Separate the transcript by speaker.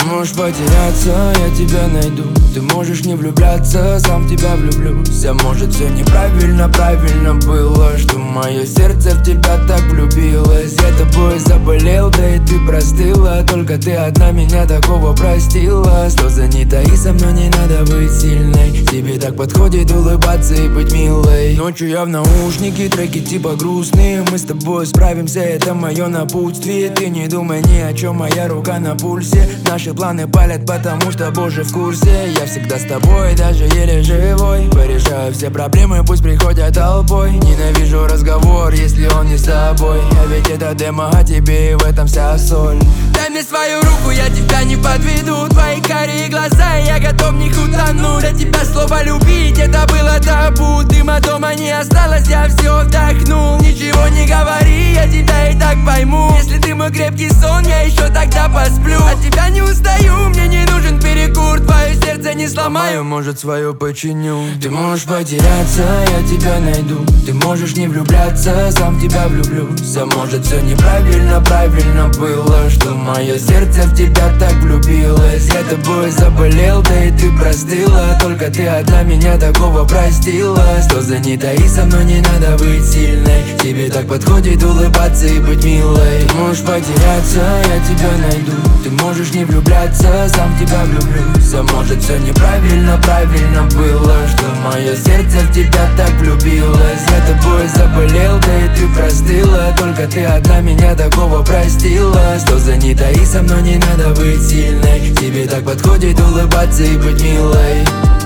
Speaker 1: Ты можешь потеряться, я тебя найду. Ты можешь не влюбляться, сам в тебя влюблюсь. А может все неправильно, правильно было, что мое сердце в тебя так влюбилось. Я тобой заболел, да и ты простыла. Только ты одна меня такого простила. Слезы не таи, со мной не надо быть сильной. Тебе так подходит улыбаться и быть милой. Ночью я в наушнике, треки типа грустные. Мы с тобой справимся, это мое напутствие. Ты не думай ни о чем, моя рука на пульсе. Наши планы палят, потому что Боже в курсе. Я всегда с тобой, даже еле живой. Порешаю все проблемы, пусть приходят толпой. Ненавижу разговор, если он не с тобой. А ведь это демо, а тебе и в этом вся соль. Дай мне свою руку, я тебя не подведу. Твои карие глаза, и я готов в них утонуть. Для тебя слово любить, это было табу. Дыма дома не осталось, я все вдохнул. Ничего не говори, я тебя и так пойму. Если ты мой крепкий сон, я еще тогда посплю. От тебя не устаю, мне не нужен перекур. Твое сердце не сломаю, может свое починю. Ты можешь потеряться, я тебя найду. Ты можешь не влюбляться, сам в тебя влюблюсь. А может все неправильно, правильно было, что мое сердце в тебя так влюбилось. Я тобой заболел, да и ты простыла. Только ты одна меня такого простила. Слезы не таи, со мной не надо быть сильной. Тебе так подходит улыбаться и быть милой. Ты можешь потеряться, я тебя найду. Ты можешь не влюбляться, сам в тебя влюблюсь. А может все неправильно, правильно было, что мое сердце в тебя так влюбилось. Я тобой заболел, да и ты простыла. Только ты одна меня такого простила. Слезы не таи, со мной не надо быть сильной. Тебе так подходит улыбаться и быть милой.